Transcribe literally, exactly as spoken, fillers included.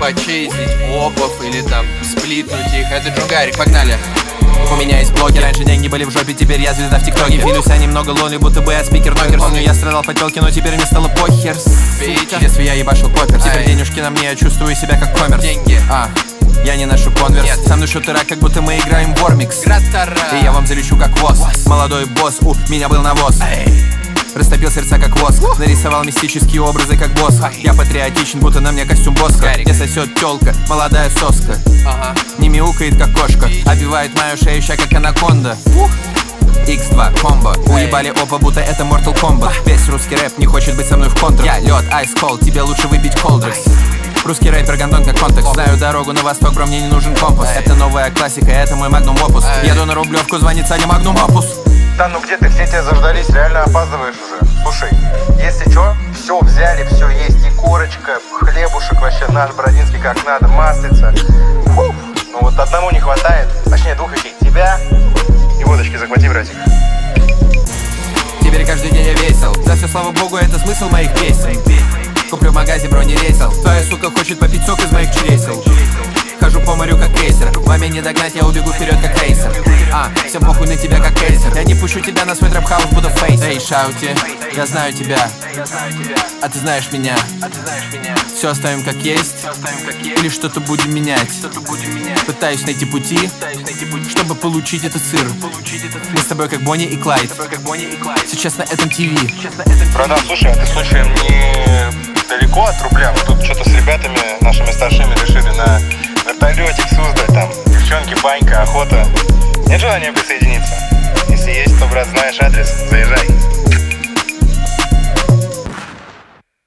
почистить обувь или там сплитнуть их. Это Джунгарик, погнали. У меня есть блоки, раньше деньги были в жопе, теперь я звезда в ТикТоке. Филюсь я немного лонли, будто бы я спикер нокерс. Помню, я страдал по телке, но теперь мне стало похер. В детстве я ебашил поппер, теперь денежки на мне, я чувствую себя как коммерс. Деньги. А, я не ношу конверс. Со мной шутера, как будто мы играем в Вормикс. И я вам залечу как воз. Молодой босс, у меня был навоз. Растопил сердца как воск. Нарисовал мистические образы как босс. Я патриотичен, будто на мне костюм Боска. Где сосет тёлка, молодая соска. Не мяукает как кошка, обвивает мою шею ща как анаконда. икс два комбо, уебали опа, будто это Mortal Kombat. Весь русский рэп не хочет быть со мной в контрах. Я лед, ice cold, тебе лучше выпить колдрекс. Русский рэпер гандон как контекст. Знаю дорогу на восток, бро, мне не нужен компас. Это новая классика, это мой магнум опус. Еду на Рублевку, звонит Саня магнум опус. Да ну где ты, все тебя заждались, реально опаздываешь уже. Слушай, если чё, все взяли, все есть, и корочка, хлебушек вообще наш бородинский как надо, маслица. Фух. Ну вот одному не хватает, точнее двух вещей, тебя и водочки захвати, братик. Теперь каждый день я весел, за все слава богу, это смысл моих песен. Куплю в магазе, бро, не рейсел. Твоя сука хочет попить сок из моих чересел. Хожу по морю как крейсер, вами не догнать, я убегу вперед как рейсер. А, всем похуй на тебя как кейсер. Я не пущу тебя на свой трэп-хаус, буду фейс. Эй, шаути, я знаю тебя, а ты знаешь меня. Все оставим как есть, или что-то будем менять. Пытаюсь найти пути, чтобы получить этот сыр. Мы с тобой как Бонни и Клайд, сейчас на этом ТВ. Братан, слушай, а ты случаем не далеко от рубля? Мы тут что-то с ребятами, нашими старшими, решили на вертолетик Суздаль, там девчонки, банька, охота. Нет желания присоединиться? Если есть, то, брат, знаешь адрес, заезжай.